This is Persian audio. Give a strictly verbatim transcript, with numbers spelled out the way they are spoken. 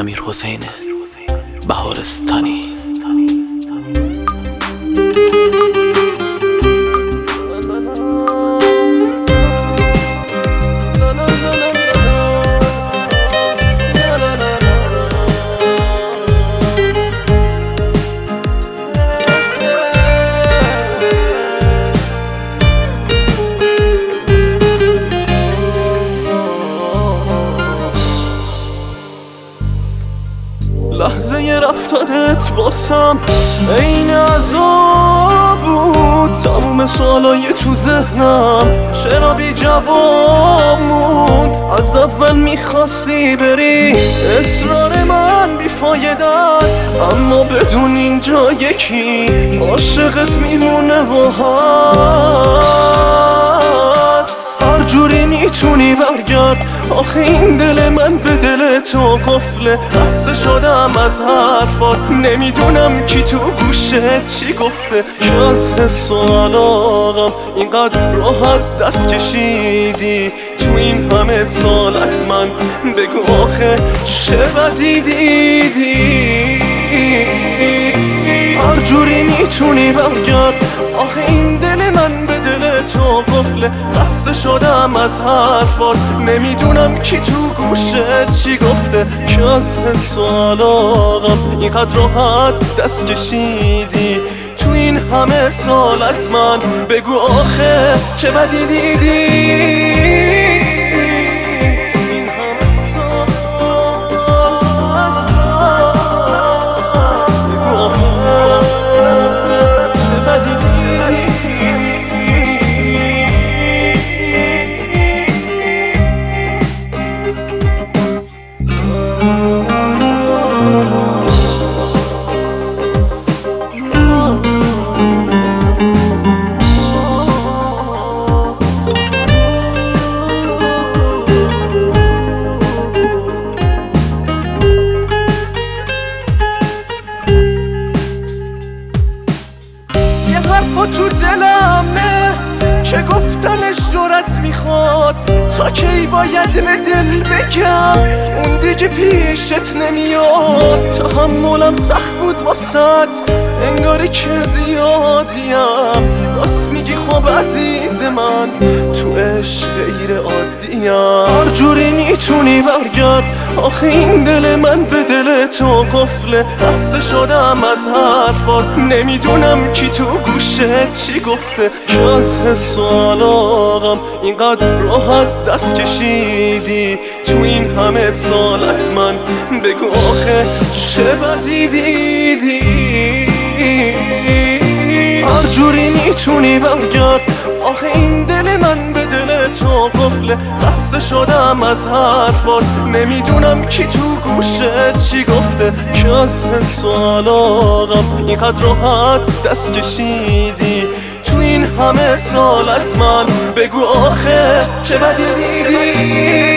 امیر حسین بهارستانی. لحظه رفتنت واسم عین عذاب بود. تموم سوالای تو ذهنم چرا بی جواب موند. از اول میخواستی بری، اصرار من بیفایده است، اما بدون اینجا یکی عاشقت میمونه و هست. هر جوری میتونی برگرد، آخه این دل من به دل تو قفله. خسته شدم از حرفات، نمیدونم کی تو گوشت چی گفته. که از حس و علاقم اینقدر راحت دست کشیدی تو این همه سال از من. بگو آخه چه بدی دیدی. هر جوری میتونی برگرد، آخه این دل من به دل تو قفله. خسته شدم از حرفات، نمیدونم کی تو گوشت چی گفته. که از حس و علاقم اینقدر راحت دست کشیدی تو این همه سال از من. بگو آخه چه بدی دیدی. حرفا تو دلمه که گفتنش جرأت میخواد. تا کی باید به دل بگم، اون دیگه پیشت نمیاد. تحملم سخت بود واسد، انگاری که زیادیم. راست میگی خب عزیز من، تو عشق غیر عادیم. هر جوری میتونی برگرد، آخه این دل من به دل تو قفله. خسته شدم از حرفات، نمیدونم کی تو گوشت چی گفته. که از حس و علاقم اینقدر راحت دست کشیدی تو این همه سال از من. بگو آخه چه بدی دیدی. هر جوری میتونی برگرد، آخه این دل من به دل تو قفله. خسته شدم از حرفات، نمیدونم کی تو گوشت چی گفته. که از حس و علاقم اینقدر راحت دست کشیدی تو این همه سال از من. بگو آخه چه بدی دیدی.